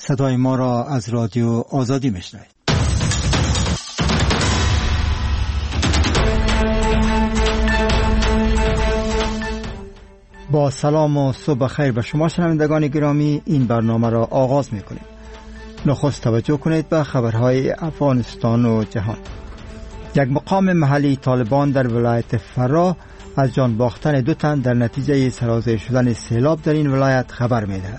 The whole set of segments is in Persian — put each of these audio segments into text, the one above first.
صدای ما را از رادیو آزادی میشنوید. با سلام و صبح خیر به شما شنوندگان گرامی، این برنامه را آغاز میکنیم. نخست توجه کنید به خبرهای افغانستان و جهان. یک مقام محلی طالبان در ولایت فرا از جان باختن 2 تن در نتیجه سرازیر شدن سیلاب در این ولایت خبر میدهد.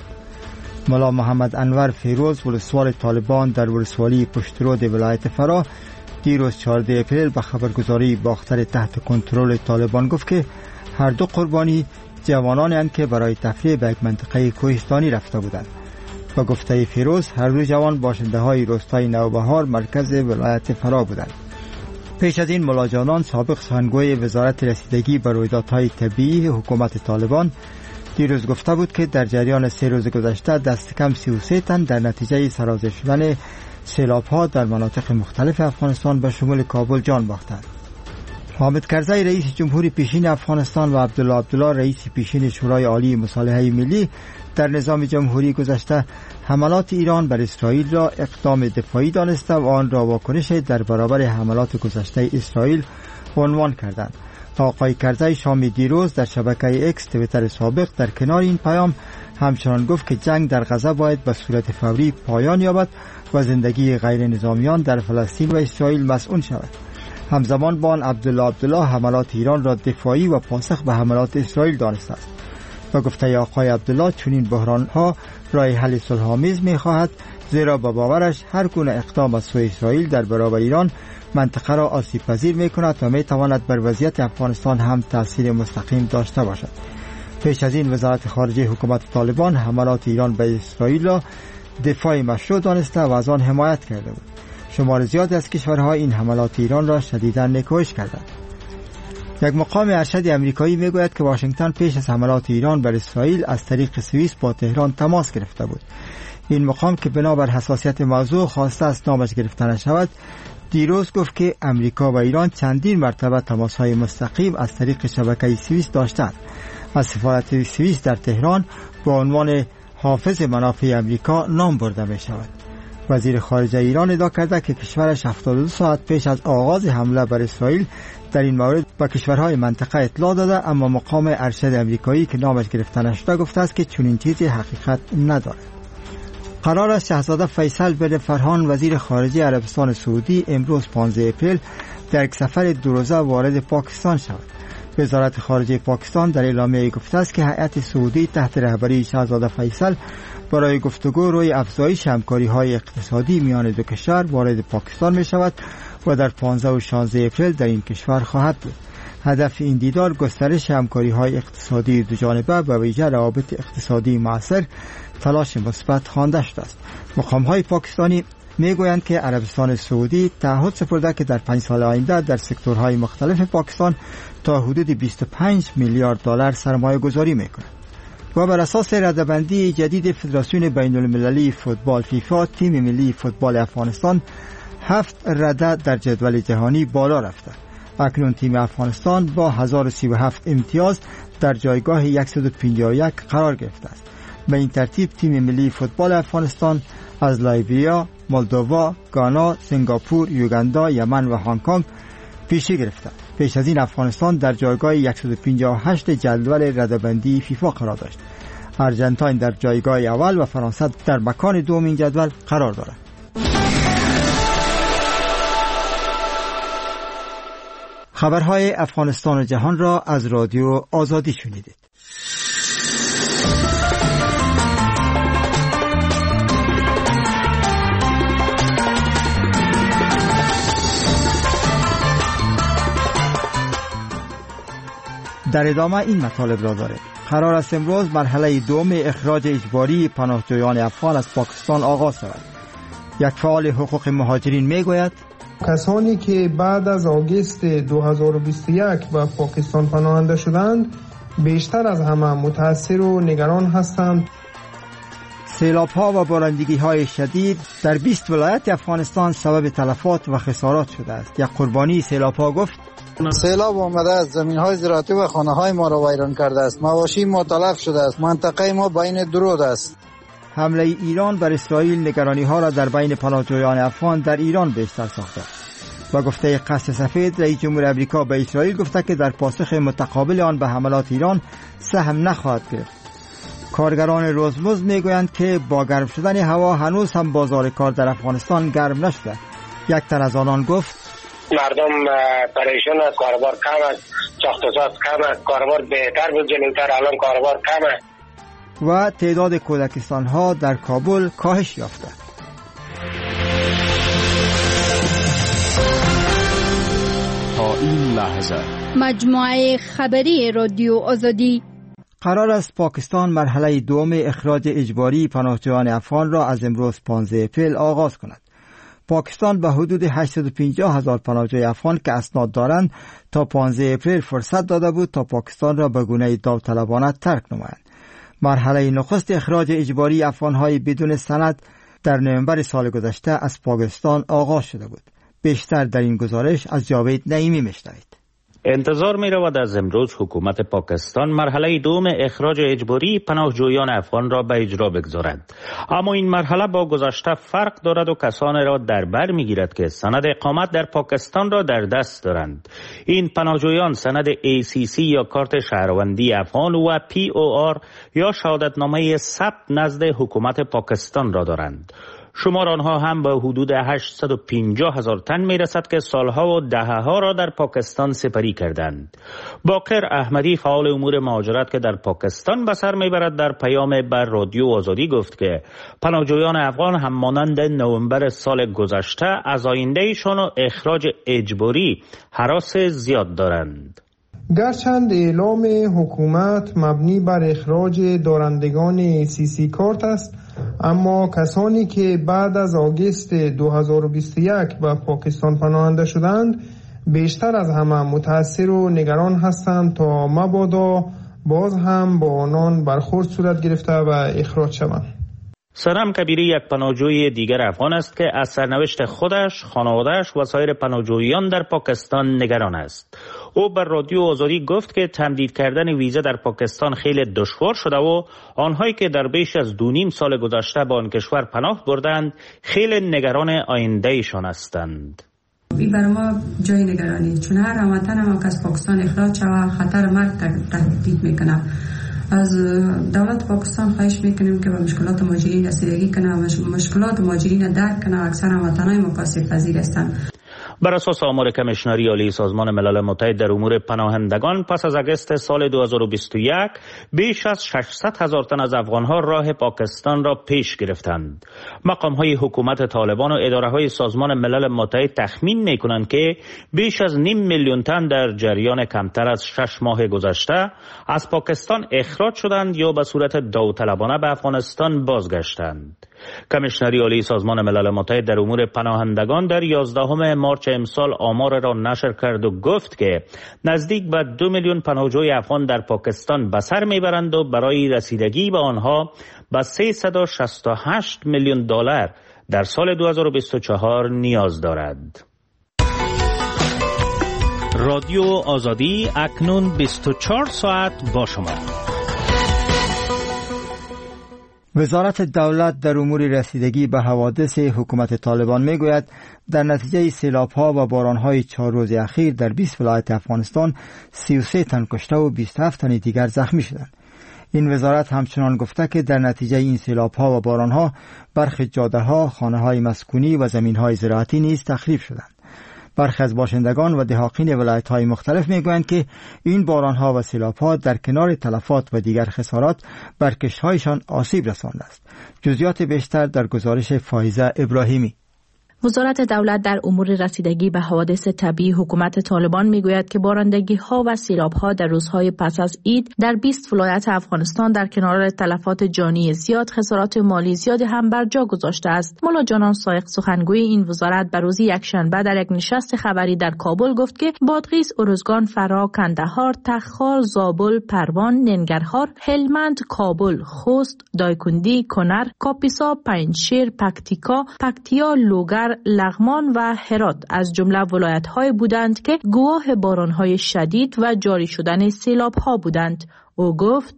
ملا محمد انور فیروز، ولسوال طالبان در ولسوالی پشترود ولایت فرا، دیروز 14 اپریل به خبرگزاری باختر تحت کنترل طالبان گفت که هر 2 قربانی جوانانی هستند که برای تفریح به یک منطقه کوهستانی رفته بودند. با گفته فیروز، هر 2 جوان باشنده های روستای نوبهار مرکز ولایت فرا بودند. پیش از این ملا جانان، سابق سخنگوی وزارت رسیدگی به رویدادهای طبیعی حکومت طالبان، دیروز گفته بود که در جریان 3 روز گذشته دست کم 33 تن در نتیجه سرازیر شدن سیلاب‌ها در مناطق مختلف افغانستان به شمول کابل جان باختند. حامد کرزی رئیس جمهوری پیشین افغانستان و عبدالله رئیس پیشین شورای عالی مصالحه ملی در نظام جمهوری گذشته حملات ایران بر اسرائیل را اقدام دفاعی دانسته و آن را واکنش در برابر حملات گذشته اسرائیل عنوان کردند. آقای کرزی شام دیروز در شبکه اکس توییتر سابق در کنار این پیام همچنان گفت که جنگ در غزه باید به صورت فوری پایان یابد و زندگی غیر نظامیان در فلسطین و اسرائیل مسئول شود. همزمان با آن عبدالله حملات ایران را دفاعی و پاسخ به حملات اسرائیل دانسته است. و گفته آقای عبدالله چنین بحران‌ها راه حل صلح‌آمیز می‌خواهد، زیرا با باورش هر گونه اقدام از سوی اسرائیل در برابر ایران منطقه را آسیب‌پذیر می‌کند و می‌تواند بر وضعیت افغانستان هم تأثیر مستقیم داشته باشد. پیش از این وزارت خارجه حکومت طالبان حملات ایران به اسرائیل را دفاع مشروع دانسته و از آن حمایت کرده بود. شمار زیادی از کشورها این حملات ایران را شدیداً نکوهش کردند. یک مقام ارشد امریکایی میگوید که واشنگتن پیش از حملات ایران بر اسرائیل از طریق سوئیس با تهران تماس گرفته بود. این مقام که بنابر حساسیت موضوع خواسته است نامش گرفته نشود، دیروز گفت که امریکا و ایران چندین مرتبه تماس‌های مستقیم از طریق شبکه سوئیس داشتند. از سفارت سوئیس در تهران با عنوان حافظ منافع امریکا نام برده می شود. وزیر خارجه ایران ادعا کرده که کشورش 72 ساعت پیش از آغاز حمله بر اسرائیل در این مورد با کشورهای منطقه اطلاع داده، اما مقام ارشد امریکایی که نامش گرفته نشده گفته است که چنین چیزی حقیقت ندارد. قرار است شاهزاده فیصل بن فرحان وزیر خارجه عربستان سعودی امروز 15 اپریل در یک سفر 2 روزه وارد پاکستان شود. وزارت خارجه پاکستان در اعلامیه گفته است که هیئت سعودی تحت رهبری شاهزاده فیصل برای گفتگو روی افزایش همکاری‌های اقتصادی میان 2 کشور وارد پاکستان می شود و در 15 و 16 اپریل در این کشور خواهد بود. هدف این دیدار گسترش همکاری‌های اقتصادی دوجانبه و ویژه روابط اقتصادی مؤثر تلاش مثبت خوانده شده است. مقام‌های پاکستانی میگویند که عربستان سعودی تعهد سپرده که در 5 سال آینده در سکتورهای مختلف پاکستان تا حدود 25 میلیارد دلار سرمایه گذاری می‌کند. و بر اساس رده‌بندی جدید فدراسیون بین‌المللی فوتبال فیفا، تیم ملی فوتبال افغانستان 7 رده در جدول جهانی بالا رفته. اکنون تیم افغانستان با 1037 امتیاز در جایگاه 151 قرار گرفته است. به این ترتیب تیم ملی فوتبال افغانستان از لایبریا، مولدووا، گانا، سنگاپور، یوگاندا، یمن و هنگ کنگ پیشی گرفته. پیش از این افغانستان در جایگاه 158 جدول رده‌بندی فیفا قرار داشت. آرژانتین در جایگاه اول و فرانسه در مکان دوم این جدول قرار دارد. خبرهای افغانستان و جهان را از رادیو آزادی شنیدید. در ادامه این مطالب را داریم. قرار است امروز مرحله دوم اخراج اجباری پناهجویان افغان از پاکستان آغاز شود. یک فعال حقوق مهاجرین میگوید کسانی که بعد از آگوست 2021 به پاکستان پناهنده شدند بیشتر از همه متاثر و نگران هستند. سیلاب‌ها و بارندگی‌های شدید در 20 ولایت افغانستان سبب تلفات و خسارات شده است. یک قربانی سیلاب‌ها گفت سیلاب آمده است، زمین‌های زراعتی و خانه‌های ما را ویران کرده است. مواشی ما تلف شده است. منطقه ما بین درود است. حمله ایران بر اسرائیل نگرانی‌ها را در بین پناهجویان افغان در ایران بیشتر ساخته و گفته قصر سفید رئیس جمهور امریکا به اسرائیل گفته که در پاسخ متقابل آن به حملات ایران سهم نخواهد گرفت. کارگران روزمزد میگویند که با گرم شدن هوا هنوز هم بازار کار در افغانستان گرم نشده. یک تن از آنان گفت مردم پریشان است، کاربار کم است، ساخت و ساز کم است، کاربار بهتر بود جلوتر، الان کاربار کم است. و تعداد کودکستان ها در کابل کاهش یافته. تا این لحظه مجموعه خبری رادیو آزادی. قرار است پاکستان مرحله دوم اخراج اجباری پناهجویان افغان را از امروز 15 اپریل آغاز کند. پاکستان به حدود 850,000 پناهجوی افغان که اسناد دارند تا 15 اپریل فرصت داده بود تا پاکستان را به گونه داوطلبانه ترک نمایند. مرحله نخست اخراج اجباری افغان‌های بدون سند در نوامبر سال گذشته از پاکستان آغاز شده بود. بیشتر در این گزارش از جاوید نعیمی میشنوید. انتظار می رود از امروز حکومت پاکستان مرحله دوم اخراج اجباری پناهجویان افغان را به اجرا بگذارد. اما این مرحله با گذشته فرق دارد و کسانی را در بر می گیرد که سند اقامت در پاکستان را در دست دارند. این پناهجویان سند ACC یا کارت شهروندی افغان و POR یا شهادتنامه ثبت نزد حکومت پاکستان را دارند. شمار آنها هم به حدود 850,000 تن می رسد که سالها و دهه‌ها را در پاکستان سپری کردند. باقر احمدی فعال امور مهاجرت که در پاکستان به سر می برد در پیام بر رادیو آزادی گفت که پناهجویان افغان هم مانند نوامبر سال گذشته از آیندهشان و اخراج اجباری هراس زیاد دارند. گرچند اعلام حکومت مبنی بر اخراج دارندگان ACC کارت است، اما کسانی که بعد از آگوست 2021 به پاکستان پناهنده شدند بیشتر از همه متاثر و نگران هستند تا مبادا باز هم با آنان برخورد صورت گرفته و اخراج شوند. سرم کبیری یک پناهجوی دیگر افغان است که از سرنوشت خودش، خانواده‌اش و سایر پناهجویان در پاکستان نگران است. او بر رادیو آزادی گفت که تمدید کردن ویزا در پاکستان خیلی دشوار شده و آنهایی که در بیش از 2.5 سال گذشته به آن کشور پناه بردند خیلی نگران آیندهشان هستند. این برای ما جای نگرانی، چون هر وطن ما که از پاکستان اخراج شود خطر مرگ تهدید میکنه. از دولت پاکستان خواهش میکنیم که به مشکلات مهاجرین رسیدگی کنه و مشکلات مهاجرین درک کنه. اکثر وطنهای ما آسیب پذیر هستند. بر اساس آمار کمیشنری عالی سازمان ملل متحد در امور پناهندگان پس از آگوست سال 2021 بیش از 600,000 تن از افغانها راه پاکستان را پیش گرفتند. مقام‌های حکومت طالبان و اداره‌های سازمان ملل متحد تخمین می‌کنند که بیش از 500,000 تن در جریان کمتر از 6 ماه گذشته از پاکستان اخراج شدند یا به صورت داوطلبانه به افغانستان بازگشتند. کمیشنری عالی سازمان ملل متحد در امور پناهندگان در 11 مارس امسال آمار را نشر کرد و گفت که نزدیک به 2 میلیون پناهجوی افغان در پاکستان به سر میبرند و برای رسیدگی به آنها به 368 میلیون دلار در سال 2024 نیاز دارد. رادیو آزادی اکنون 24 ساعت با شما. وزارت دولت در امور رسیدگی به حوادث حکومت طالبان میگوید در نتیجه سیلاب‌ها و باران‌های 4 روز اخیر در 20 ولایت افغانستان 33 تن کشته و 27 تن دیگر زخمی شدند. این وزارت همچنان گفته که در نتیجه این سیلاب‌ها و باران‌ها برخی جاده‌ها، خانه‌های مسکونی و زمین‌های زراعتی نیز تخریب شدند. برخی از باشندگان و دهاقین ولایت‌های مختلف میگویند که این باران‌ها و سیلاب‌ها در کنار تلفات و دیگر خسارات بر کشت‌هایشان آسیب رسانده است. جزئیات بیشتر در گزارش فایزه ابراهیمی. وزارت دولت در امور رسیدگی به حوادث طبیعی حکومت طالبان میگوید که بارندگی‌ها و سیلاب‌ها در روزهای پس از عید در 20 ولایت افغانستان در کنار تلفات جانی زیاد خسارات مالی زیادی هم بر جا گذاشته است. مولا جانان سایق سخنگوی این وزارت به روز یکشنبه در یک نشست خبری در کابل گفت که بادغیس، ارزگان، فرا، کندهار، تخار، زابل، پروان، ننگرهار، هلمند، کابل، خوست، دایکندی، کنر، کاپیسا، پنجشیر، پکتیکا، پکتیا، لوگر، لغمان و هرات از جمله ولایت‌های بودند که گواه باران‌های شدید و جاری شدن سیلاب‌ها بودند. او گفت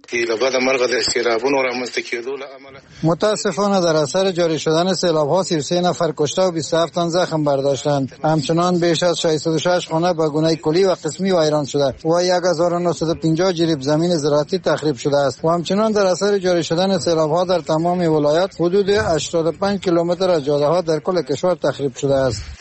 متاسفانه در اثر جاری شدن سیلاب‌ها 33 نفر کشته و 27 تن زخم برداشتند. همچنان بیش از 606 خانه به گونه کلی و قسمی ویران شده و 1950 جریب زمین زراعتی تخریب شده است و همچنان در اثر جاری شدن سیلاب‌ها در تمام ولایت حدود 85 کیلومتر از جاده‌ها در کل کشور تخریب شده است.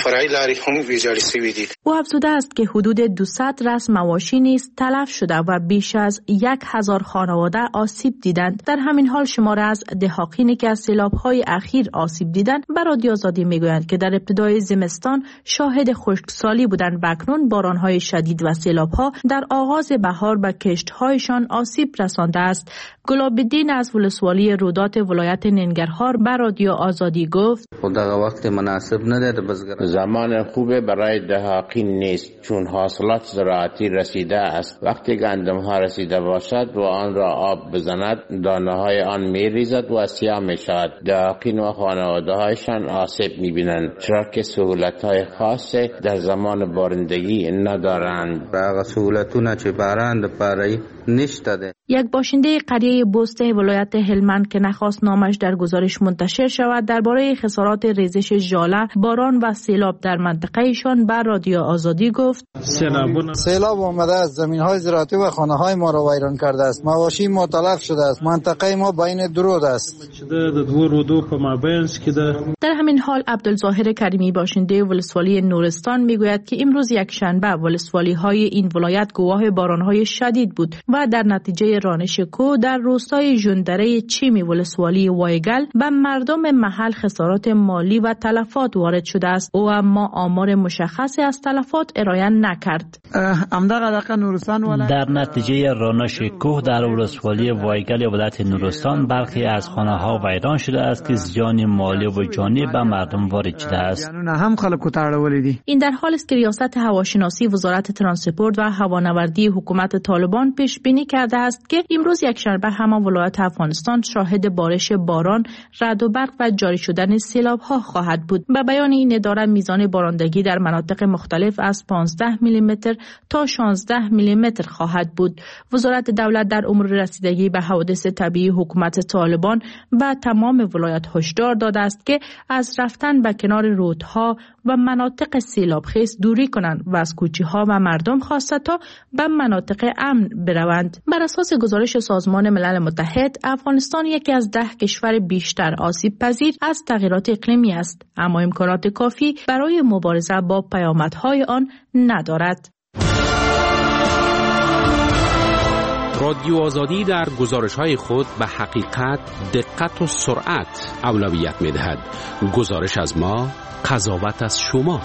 او افزوده است که حدود 200 رأس مواشی نیز تلف شده و بیش از 1000 خانواده آسیب دیدند. در همین حال شماره از دهاقینی که از سیلاب‌های اخیر آسیب دیدند به رادیو آزادی میگویند که در ابتدای زمستان شاهد خشکسالی بودند و اکنون باران‌های شدید و سیلاب‌ها در آغاز بهار به کشت‌هایشان آسیب رسانده است. گلاب‌الدین از ولسوالی رودات ولایت ننگرهار به رادیو آزادی گفت: وقت مناسب نداره، زمان خوبه برای دهاقین نیست چون حاصلات زراعتی رسیده است. وقتی گندم‌ها رسیده باشد و آن را آب بزند دانه‌های آن می‌ریزد و سیاه می‌شود. دهاقین و خانواده‌هایشان آسیب می‌بینند چرا که سهولت‌های خاص در زمان بارندگی ندارند. هغه سهولتونه چې باران لپاره نشته. یک باشنده قریه بسته ولایت هلمند که نخواست نامش در گزارش منتشر شود درباره خسارات ریزش ژاله، باران و سیلاب در منطقه ایشان به رادیو آزادی گفت: سیلاب آمده است، زمین‌های زراعتی و خانه‌های ما را ویران کرده است. مواشی ما تلف شده است. منطقه ما بین دو رود است. در همین حال عبدالظاهر کریمی باشنده ولسوالی نورستان میگوید که امروز یک شنبه ولسوالی‌های این ولایت گواه باران‌های شدید بود و در نتیجه رانش کوه در روستای ژندره چیمی ولسوالی وایگل به مردم محل خسارات مالی و تلفات وارد شده است. او اما آمار مشخصی از تلفات ارائه نکرد. در نتیجه رانش کوه در ولسوالی وایگل ولایت نورستان برخی از خانه‌ها ویران شده است که زیان مالی و جانی به مردم وارد شده است. این در حال است که ریاست هواشناسی وزارت ترانسپورت و هوانوردی حکومت طالبان پیش بینی کرده است که امروز یکشنبه همان ولایت افغانستان شاهد بارش باران، رعد و برق و جاری شدن سیلاب‌ها خواهد بود. به بیان این اداره میزان بارندگی در مناطق مختلف از 15 میلیمتر تا 16 میلیمتر خواهد بود. وزارت دولت در امور رسیدگی به حوادث طبیعی حکومت طالبان به تمام ولایات هشدار داده است که از رفتن به کنار رودها و مناطق سیلابخیز دوری کنند و از کوچه‌ها و مردم خواسته تا به مناطق امن بروند. بر اساس گزارش سازمان ملل متحد، افغانستان یکی از 10 کشور بیشتر آسیب پذیر از تغییرات اقلیمی است، اما امکانات کافی برای مبارزه با پیامدهای آن ندارد. رادیو آزادی در گزارش‌های خود به حقیقت، دقت و سرعت اولویت می‌دهد. گزارش از ما، قضاوت از شما.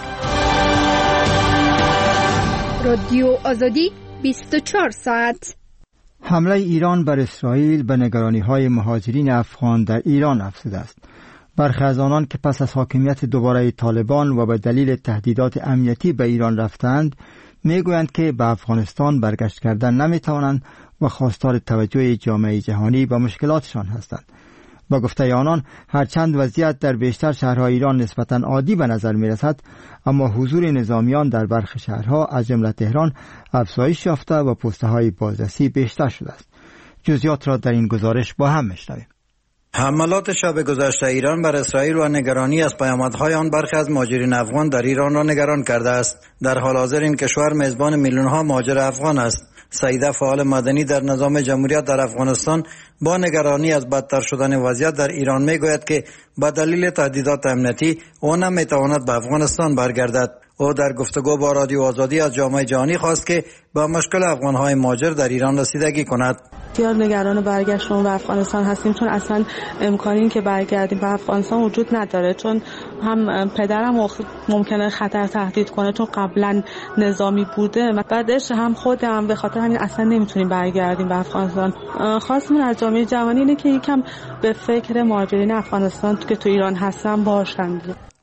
رادیو آزادی 24 ساعت. حمله ایران بر اسرائیل به نگرانی‌های مهاجرین افغان در ایران افزوده است. برخی از آنان که پس از حاکمیت دوباره طالبان و به دلیل تهدیدات امنیتی به ایران رفتند، میگویند که به افغانستان برگشت کردن نمیتوانند و خواستار توجه جامعه جهانی به مشکلاتشان هستند. با گفته آنان، هرچند وضعیت در بیشتر شهرهای ایران نسبتاً عادی به نظر میرسد، اما حضور نظامیان در برخی شهرها از جمله تهران افزایش یافته و پست‌های بازرسی بیشتر شده است. جزئیات را در این گزارش با هم میشنویم. حملات شب گذشته ایران بر اسرائیل و نگرانی از پیامدهای آن برخی از مهاجرین افغان در ایران را نگران کرده است. در حال حاضر این کشور میزبان میلیون‌ها مهاجر افغان است. سعیده، فعال مدنی در نظام جمهوریت در افغانستان، با نگرانی از بدتر شدن وضعیت در ایران میگوید که به دلیل تهدیدات امنیتی او نمیتواند به افغانستان برگردد. او در گفتگو با رادیو آزادی از جامعه جهانی خواست که به مشکل افغان‌های مهاجر در ایران رسیدگی کند. بسیار نگران برگشتن به افغانستان هستیم، چون اصلا امکانی که برگردیم به افغانستان وجود نداره، چون هم پدرم ممکنه خطر تهدید کنه چون قبلا نظامی بوده، بعدش هم خودم به خاطر همین اصلا نمیتونیم برگردیم به افغانستان. خواستمون از جامعه جهانی اینه که یکم به فکر مهاجرین افغانستان که تو ایران هستن باشن.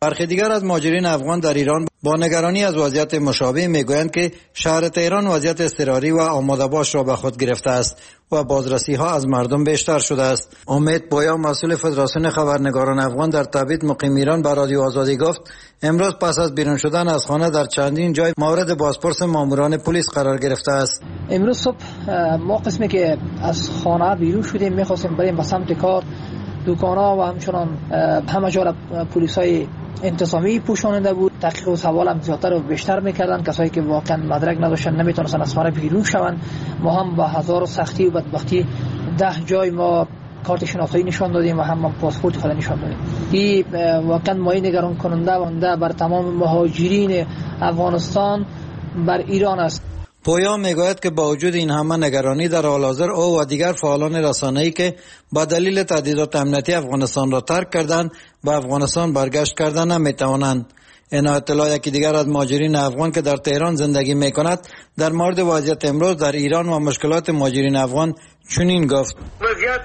برخی دیگر از مهاجرین افغان در ایران با نگرانی از وضعیت مشابه میگویند که شهر تهران وضعیت اضطراری و آماده باش را به خود گرفته است و بازرسی ها از مردم بیشتر شده است. امید پویا مسئول فدراسیون خبرنگاران افغان در تبعید مقیم ایران به رادیو آزادی گفت امروز پس از بیرون شدن از خانه در چندین جای مورد بازپرس ماموران پلیس قرار گرفته است. امروز صبح ما قسمی که از خانه بیرون شدیم می‌خواستیم بریم به سمت کار، دکان‌ها و همچنان همه جا را پلیس‌های انتظامی پوشاننده بود. تحقیق و سوال هم زیادتر و بیشتر میکردن. کسایی که واقعا مدرک نداشتن نمیتونستن از خانه بیرون شوند. ما هم با هزار سختی و بدبختی 10 جای ما کارت شناسایی نشان دادیم و هم پاسپورت خود نشان دادیم. این واقعا مایه نگران کننده بر تمام مهاجرین افغانستان بر ایران است. پویا میگوید که با وجود این همه نگرانی در حال حاضر او و دیگر فعالان رسانه‌ای که با دلیل تهدیدات امنیتی افغانستان را ترک کردند به افغانستان برگشت کردن نمیتوانند. این اطلاع یکی دیگر از مهاجرین افغان که در تهران زندگی میکند در مورد وضعیت امروز در ایران و مشکلات مهاجرین افغان چنین گفت: وضعیت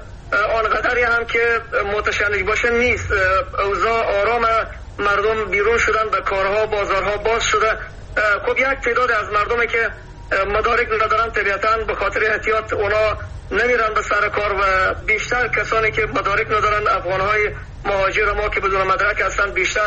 آنقدری هم که متشنج باشه نیست. اوضاع آرام، مردم بیرون شدن، به کارها بازارها باز شده. خب یک تعداد از مردمی که مدارک ندارن طبیعتاً به خاطر احتیاط اونا نمیرن به سر کار و بیشتر کسانی که مدارک ندارن افغانهای مهاجر ما که بدون مدرک هستن بیشتر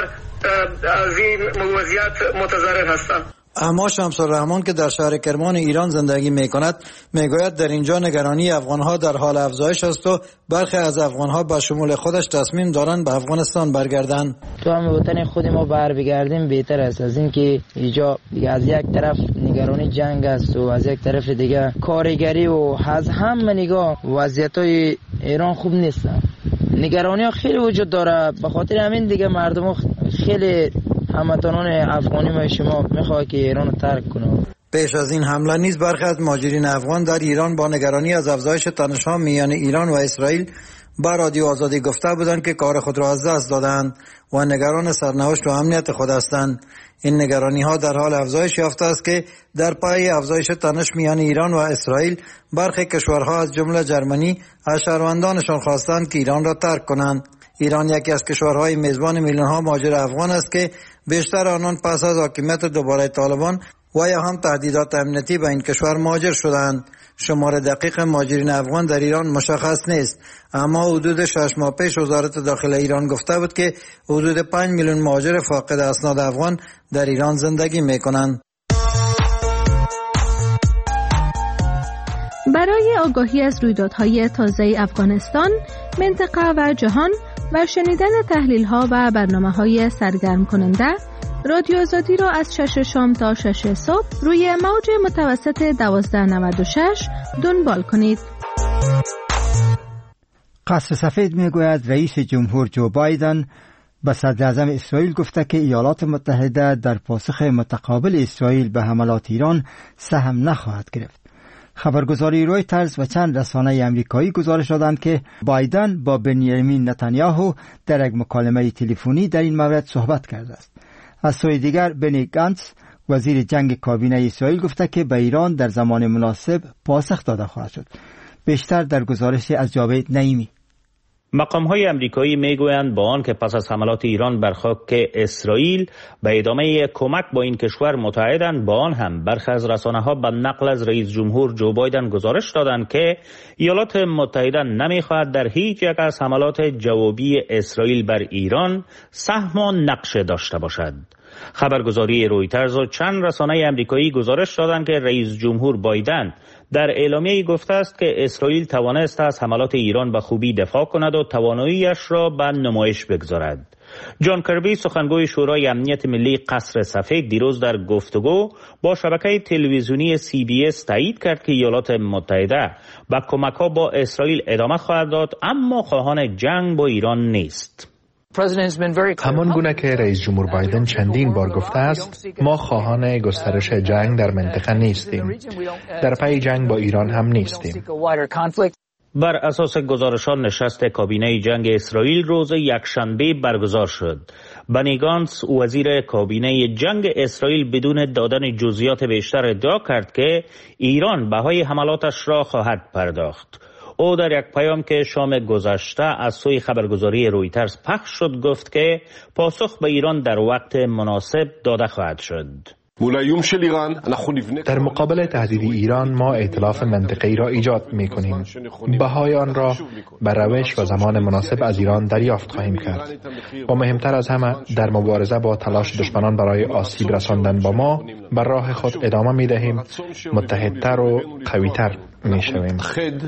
از این وضعیت متضرر هستن. اما شمس الرحمن که در شهر کرمان ایران زندگی میکند میگوید در اینجا نگرانی افغانها در حال افزایش است و برخی از افغانها به شمول خودش تصمیم دارند به افغانستان برگردند. تو هم وطن خود ما بگردیم بهتر است از این که اینجا از یک طرف نگرانی جنگ است و از یک طرف دیگه کارگری و از هم نگاه وضعیت‌های ایران خوب نیست. نگرانی ها خیلی وجود داره، به خاطر همین دیگه مردم خیلی هموطنان افغانی ما شما میخواد که ایران رو ترک کنه. پیش از این حمله نیز برخی از مهاجرین افغان در ایران با نگرانی از افزایش تنش‌ها میان ایران و اسرائیل با رادیو آزادی گفته بودند که کار خود را از دست دادند و نگران سرنوشت و امنیت خود هستند. این نگرانی‌ها در حال افزایش یافته است که در پای افزایش تنش میان ایران و اسرائیل برخی کشورها از جمله جرمنی از شهروندانشان خواستند که ایران را ترک کنند. ایران یکی از کشورهای میزبان میلیون‌ها مهاجر افغان است که بیشتر آنان پس از حاکمیت دوباره طالبان و یا هم تهدیدات امنیتی به این کشور مهاجر شدند. شمار دقیق مهاجرین افغان در ایران مشخص نیست، اما حدود 6 ماه پیش وزارت داخله ایران گفته بود که حدود 5 میلیون مهاجر فاقد اسناد افغان در ایران زندگی می‌کنند. برای آگاهی از رویدادهای تازه افغانستان، منطقه و جهان و شنیدن تحلیل‌ها و برنامه‌های سرگرم کننده، رادیو آزادی را از 6 شام تا 6 صبح روی موج متوسط 1296 دنبال کنید. قصر سفید میگوید رئیس جمهور جو بایدن به صدر اعظم اسرائیل گفته که ایالات متحده در پاسخ متقابل اسرائیل به حملات ایران سهم نخواهد گرفت. خبرگزاری رویترز و چند رسانه امریکایی گزارش دادند که بایدن با بنیامین نتانیاهو در یک مکالمه تلفنی در این مورد صحبت کرده است. از سوی دیگر بنی گانتز وزیر جنگ کابینه اسرائیل گفته که به ایران در زمان مناسب پاسخ داده خواهد شد. بیشتر در گزارش از جاوید نعیمی. مقام‌های امریکایی میگویند با آن که پس از حملات ایران بر خاک اسرائیل به ادامه کمک با این کشور متحدند، با آن هم برخی از رسانه‌ها به نقل از رئیس جمهور جو بایدن گزارش دادند که ایالات متحده نمی‌خواهد در هیچ یک از حملات جوابی اسرائیل بر ایران سهم و نقش داشته باشد. خبرگزاری رویترز و چند رسانه امریکایی گزارش دادند که رئیس جمهور بایدن در اعلامیه‌ای گفته است که اسرائیل توانست از حملات ایران به خوبی دفاع کند و توانایی‌اش را به نمایش بگذارد. جان کربی سخنگوی شورای امنیت ملی قصر سفید دیروز در گفتگو با شبکه تلویزیونی CBS تایید کرد که ایالات متحده به کمک‌ها با اسرائیل ادامه خواهد داد، اما خواهان جنگ با ایران نیست. همان گونه که رئیس جمهور بایدن چندین بار گفته است، ما خواهان گسترش جنگ در منطقه نیستیم. در پی جنگ با ایران هم نیستیم. بر اساس گزارشات نشست کابینه جنگ اسرائیل روز یکشنبه برگزار شد. بنی گانتز وزیر کابینه جنگ اسرائیل بدون دادن جزئیات بیشتر ادعا کرد که ایران بهای حملاتش را خواهد پرداخت. او در یک پیام که شام گذشته از سوی خبرگزاری رویترز پخش شد گفت که پاسخ به ایران در وقت مناسب داده خواهد شد. در مقابل تهدید ایران ما ائتلاف منطقه‌ای را ایجاد می‌کنیم. بهای آن را به روش و زمان مناسب از ایران دریافت خواهیم کرد. و مهمتر از همه در مبارزه با تلاش دشمنان برای آسیب رساندن با ما بر راه خود ادامه می‌دهیم، متحدتر و قوی‌تر می‌شویم.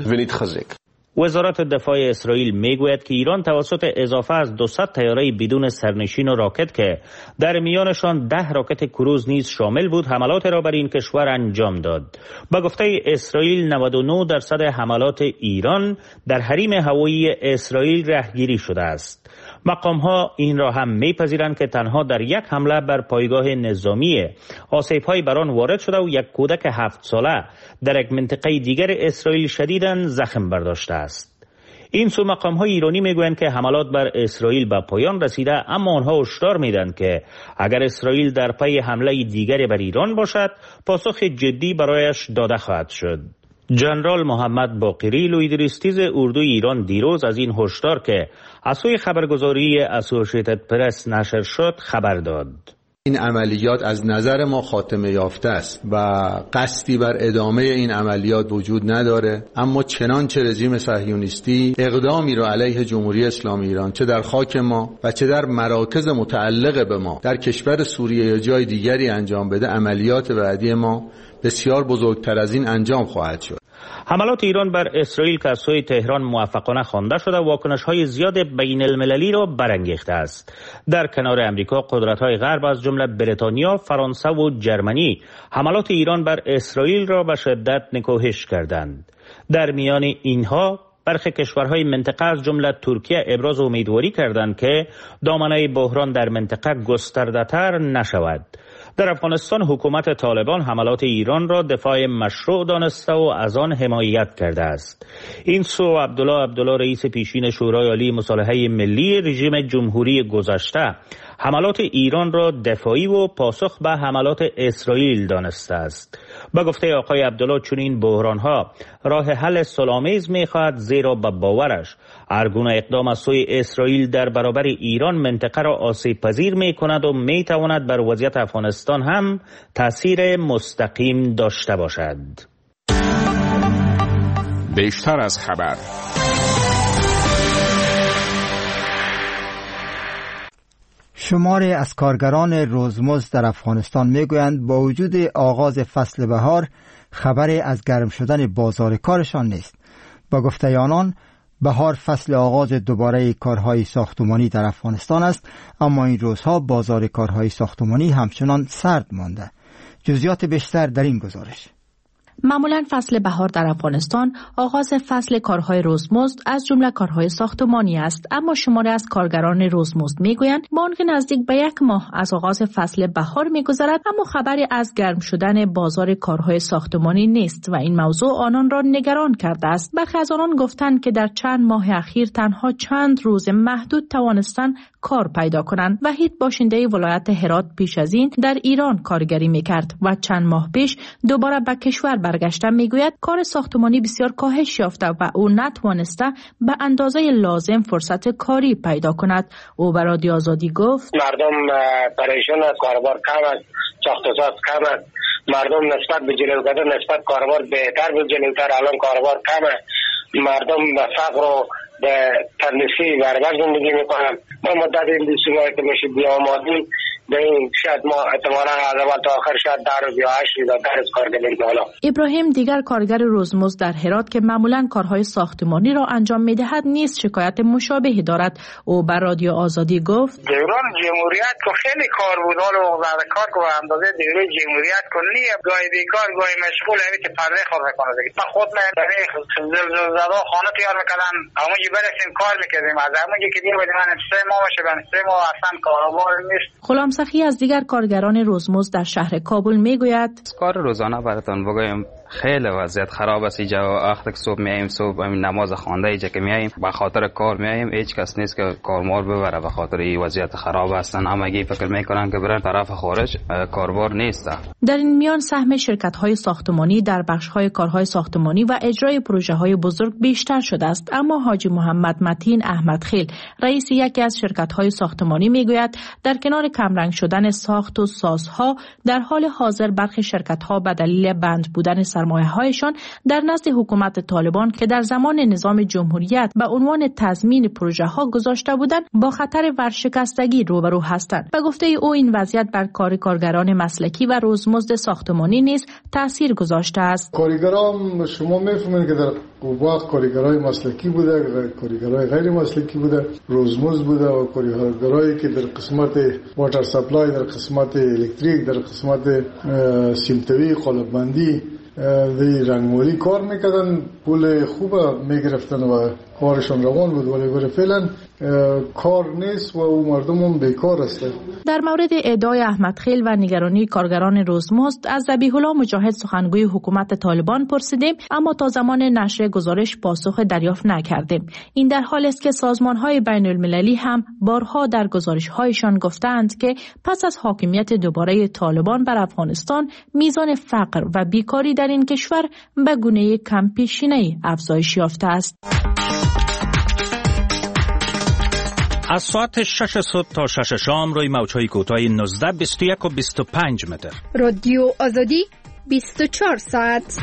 وزارت دفاع اسرائیل میگوید که ایران توسط اضافه از 200 طیاره بدون سرنشین و راکت که در میانشان 10 راکت کروز نیز شامل بود حملات را بر این کشور انجام داد. با گفته اسرائیل 99% حملات ایران در حریم هوایی اسرائیل رهگیری شده است. مقام‌ها این را هم می‌پذیرند که تنها در یک حمله بر پایگاه نظامی آسیب‌های بر آن وارد شده و یک کودک 7 ساله در یک منطقه دیگر اسرائیل شدیداً زخم برداشته است. این سو مقام‌های ایرانی میگویند که حملات بر اسرائیل به پایان رسیده، اما آنها هشدار میدن که اگر اسرائیل در پی حمله دیگری بر ایران باشد پاسخ جدی برایش داده خواهد شد. جنرال محمد باقری لویدریستیز اردوی ایران دیروز از این هشدار که از سوی خبرگزاری اسوسییتد پرس نشر شد خبر داد. این عملیات از نظر ما خاتمه یافته است و قصدی بر ادامه این عملیات وجود نداره، اما چنانچه رژیم صهیونیستی اقدامی را علیه جمهوری اسلامی ایران چه در خاک ما و چه در مراکز متعلق به ما در کشور سوریه یا جای دیگری انجام بده، عملیات بعدی ما بسیار بزرگتر از این انجام خواهد شد. حملات ایران بر اسرائیل که از سوی تهران موفقانه خوانده شده واکنش‌های زیاد بین المللی را برانگیخته است. در کنار امریکا قدرت‌های غرب از جمله بریتانیا، فرانسه و جرمنی حملات ایران بر اسرائیل را به شدت نکوهش کردند. در میان اینها برخی کشورهای منطقه از جمله ترکیه ابراز امیدواری کردند که دامنه بحران در منطقه گسترده‌تر نشود. در افغانستان حکومت طالبان حملات ایران را دفاع مشروع دانسته و از آن حمایت کرده است. این سو عبدالله رئیس پیشین شورای عالی مصالحه ملی رژیم جمهوری گذشته حملات ایران را دفاعی و پاسخ به حملات اسرائیل دانسته است. با گفته آقای عبدالله چنین بحران‌ها راه حل صلح‌آمیز می‌خواهد، زیرا به باورش هر گونه اقدام از سوی اسرائیل در برابر ایران منطقه را آسیب پذیر می‌کند و می‌تواند بر وضعیت افغانستان هم تأثیر مستقیم داشته باشد. بیشتر از خبر. شماری از کارگران روزمزد در افغانستان میگویند با وجود آغاز فصل بهار خبری از گرم شدن بازار کارشان نیست. با گفته آنان بهار فصل آغاز دوباره کارهای ساختمانی در افغانستان است، اما این روزها بازار کارهای ساختمانی همچنان سرد مانده. جزئیات بیشتر در این گزارش. معمولا فصل بهار در افغانستان آغاز فصل کارهای روزمزد از جمله کارهای ساختمانی است، اما شماری از کارگران روزمزد میگویند با آنکه نزدیک به 1 ماه از آغاز فصل بهار میگذرد اما خبری از گرم شدن بازار کارهای ساختمانی نیست و این موضوع آنان را نگران کرده است. برخی از آنان گفتند که در چند ماه اخیر تنها چند روز محدود توانستند کار پیدا کنند. وحید باشنده ولایت هرات پیش از این در ایران کارگری میکرد و چند ماه پیش دوباره به کشور برگشته. میگوید کار ساختمانی بسیار کاهش یافته و او نتوانسته به اندازه لازم فرصت کاری پیدا کند. او به رادیو آزادی گفت مردم پریشان است، کاربار کم است، ساخت و ساز کم است، مردم نسبت به جلوگیری نسبت کاربار بهتر بود، جلوتر الان کاربار کم است، مردم به فقر و به تنفسی برابر زندگی میکنن. ما مدت این 20 ماه که میشه بیامادی به این شاید ما احتمالا از اول تا آخر شاید 10 روز یا 8 روز درس کار کنیم. ابراهیم دیگر کارگر روزمزد در هرات که معمولا کارهای ساختمانی را انجام میدهد نیز شکایت مشابهی دارد. او بر رادیو آزادی گفت دوران جمهوریت که خیلی کار بود، حالا بعد کار که اندازه دوره جمهوریت کنی گاهی بیکار گاهی مشغول همی که پرده خود میکنه دیگه. من خود من در زلزله زده خانه تیار میکردم، همونجا برسیم کار میکردیم، از همونجا که دیر بود من 3 ماه باشه من 3 ماه اصلا کاروبار نیست. غلام سخی از دیگر کارگران روزمزد در شهر کابل میگوید کار روزانه براتون بگویم خیلی وضعیت خراب است. اینجا وقتی که صبح میایم، صبح نماز خوانده اینجا که میایم به خاطر کار میایم، هیچ کس نیست که کارمار ببره به خاطر این وضعیت خراب هستن. همگی فکر میکنن که برن طرف خارج، کاربار نیست. در این میان سهم شرکت‌های ساختمانی در بخش‌های کارهای ساختمانی و اجرای پروژه‌های بزرگ بیشتر شده است، اما حاجی محمد متین احمدخیل، رئیس یکی از شرکت‌های ساختمانی میگوید در کنار کمرنگ شدن ساخت و سازها، در حال حاضر برخی شرکت‌ها به دلیل بند بودن سرمایه‌هایشان در نزد حکومت طالبان که در زمان نظام جمهوریت به عنوان تضمین پروژه‌ها گذاشته بودند، با خطر ورشکستگی روبرو هستند. به گفته او این وضعیت بر کار کارگران مسلکی و روزمزد ساختمانی نیز تاثیر گذاشته است. کارگران شما می‌فهمید که در وقت کارگرای مسلکی بوده، کارگرای غیر مسلکی بوده، روزمزد بوده و کارگرایی که در قسمت واتر سپلای، در قسمت الکتریک، در قسمت سیمتوی، قالب‌بندی، رنگمالی کار میکردن، پول خوب میگرفتن و کارشان روان بود، ولی برای فعلا کار نیست و او مردم هم بیکار هستند. در مورد ادعای احمدخیل و نگرانی کارگران روزمزد از ذبیح الله مجاهد سخنگوی حکومت طالبان پرسیدیم، اما تا زمان نشر گزارش پاسخ دریافت نکردیم. این در حالی است که سازمان‌های بین‌المللی هم بارها در گزارش‌هایشان گفتند که پس از حاکمیت دوباره طالبان بر افغانستان، میزان فقر و بیکاری در این کشور به گونه کم پیشینه‌ای افزایش یافته است. از ساعت 6 صبح تا 6 شام روی موج‌های کوتاه 19، 21 و 25 متر. رادیو آزادی 24 ساعت.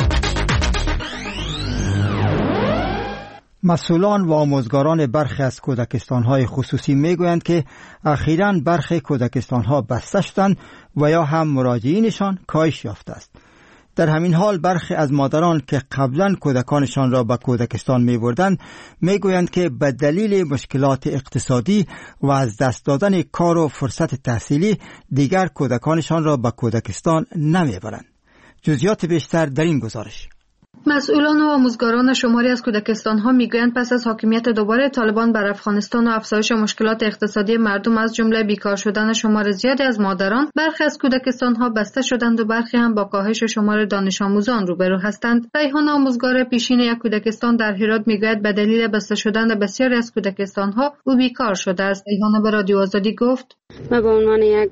مسئولان و آموزگاران برخی از کودکستان‌های خصوصی میگویند که اخیراً برخی کودکستان‌ها بسته شدند و یا هم مراجعینشان کاهش یافته است. در همین حال برخی از مادران که قبلا کودکانشان را به کودکستان می بردند می گویند که به دلیل مشکلات اقتصادی و از دست دادن کار و فرصت تحصیلی دیگر کودکانشان را به کودکستان نمی برند. جزئیات بیشتر در این گزارش. مسئولان و آموزگاران شماری از کودکستان‌ها میگویند پس از حاکمیت دوباره طالبان بر افغانستان و افزایش مشکلات اقتصادی مردم از جمله بیکار شدن شمار زیادی از مادران، برخی از کودکستان‌ها بسته شدند و برخی هم با کاهش شمار دانش آموزان روبرو هستند. ریحان آموزگار پیشین یک کودکستان در هرات میگوید به دلیل بسته شدن بسیاری از کودکستان‌ها او بیکار شده است. ریحان به رادیو آزادی گفت: من به عنوان یک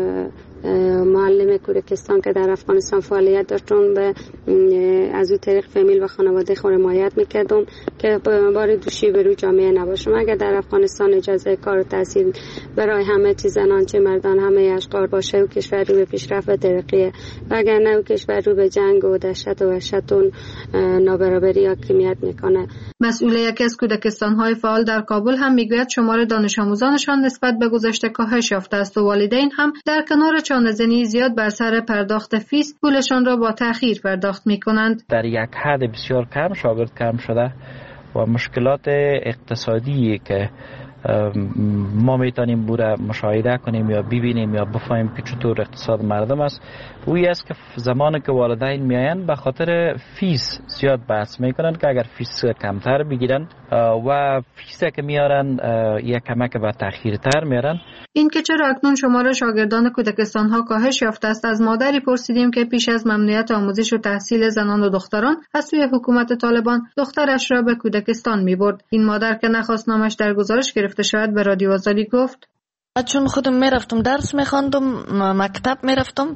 معلم کودکستان که در افغانستان فعالیت داشتم، به از او طریق فامیل و خانواده خود حمایت میکردم که بار دوشی به روی جامعه نباشم. اگر در افغانستان اجازه کار و تحصیل برای همه چیز، زنان چه مردان، همه اشقار باشه و کشور رو به پیشرفت و ترقیه، و اگر نه و کشور رو به جنگ و دهشت و وحشت و نابرابری حاکمیت میکنه. مسئول یکی از کودکستان‌های فعال در کابل هم میگوید شمار دانش آموزانشان نسبت به گذشته کاهش یافته است و والدین هم در کنار چانه‌زنی زیاد بر سر پرداخت فیس پولشان را با تأخیر پرداخت می‌کنند. در یک حد بسیار کم شاگرد کم شده و مشکلات اقتصادی که ما میتونیم بوده مشاهده کنیم یا ببینیم یا بفهمیم که چطور اقتصاد مردم است، اوی است که زمانی که والدین میاین به خاطر فیس زیاد بحث میکنن که اگر فیس کمتر بگیرن و فیس که میارن یک کمک به تأخیرتر میارن. این که چرا اکنون شمار شاگردان کودکستان‌ها کاهش یافته است، از مادری پرسیدیم که پیش از ممنوعیت آموزش و تحصیل زنان و دختران از سوی حکومت طالبان دخترش را به کودکستان می‌برد. این مادر که نخواست نامش در گزارش گرفته شود به رادیو آزادی گفت: چون خودم میرفتم درس می‌خواندم، مکتب میرفتم،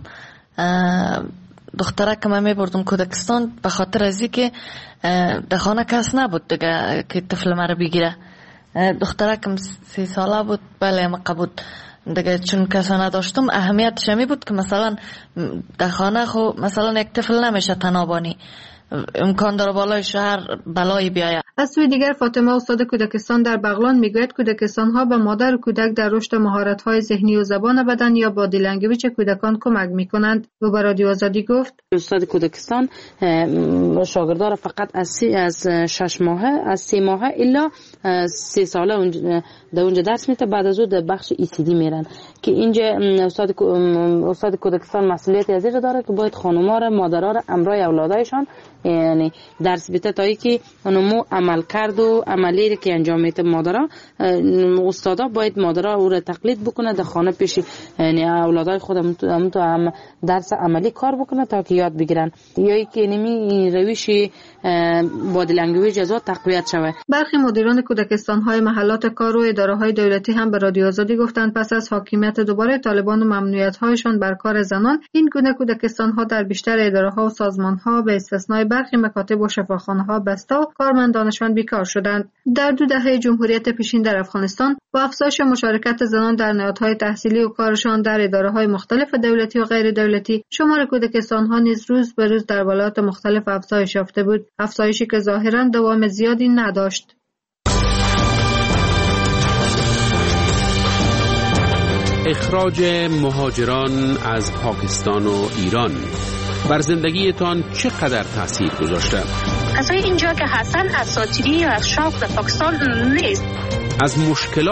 دخترک من میبردم کودکستان به خاطر از اینکه در خانه کس نبود دیگه که طفل مرا بگیره. دخترکم 3 ساله بود، بله مقه بود دیگه، چون کسا نداشتم اهمیتش می بود که مثلا در خانه خو مثلا یک طفل نمیشه تنابانی، امکان داره بالای شهر بلایی بیاید. از سوی دیگر فاطمه استاد کودکستان در بغلان میگوید کودکستان‌ها به مادر و کودک در رشد مهارت‌های ذهنی و زبان بدن یا بادی لنگویج کودکان کمک می‌کنند. او به رادیو آزادی گفت: استاد کودکستان شاگردان فقط از 6 ماهه، از 3 ماهه الا 3 ساله در اونجا درس میده، بعد از اون در بخش ECD میرن که اینجا استاد کودکستان مسئولیت از این داره که باید خانم‌ها را، مادرها را امرای اولادایشان یعنی درس بده تا اینکه اونمو عمل کرد و عملی که انجام میده مادرها، استادا باید مادرها او را تقلید بکنه، در خانه پیش یعنی اولادای خودم تو درس عملی کار بکنه تا که یاد بگیرن، یا که نمی روش بادی لنگویج از تقویت شود. برخی مدیران کودکستان‌های محلات کار و اداره‌های دولتی هم به رادیو آزادی گفتند پس از حاکمیت دوباره طالبان و ممنوعیت‌هایشان بر کار زنان، این گونه کودکستان‌ها در بیشتر اداره‌ها و سازمان‌ها به استثنای برخی مکاتب و شفاخانه‌ها بسته و کارمندانشان بیکار شدند. در 2 دهه جمهوریت پیشین در افغانستان با افزایش مشارکت زنان در نهادهای تحصیلی و کارشان در اداره‌های مختلف دولتی و غیر دولتی، شمار کودکستان‌ها نیز روز به روز در ولایات مختلف افزایش یافته بود، افزایشی که ظاهراً دوام زیادی نداشت. اخراج مهاجران از پاکستان و ایران بر زندگیتان چقدر تاثیر گذاشته؟ کسایی اینجا که هستن اساطیری یا از شوق به پاکستان نیست. از مشکلات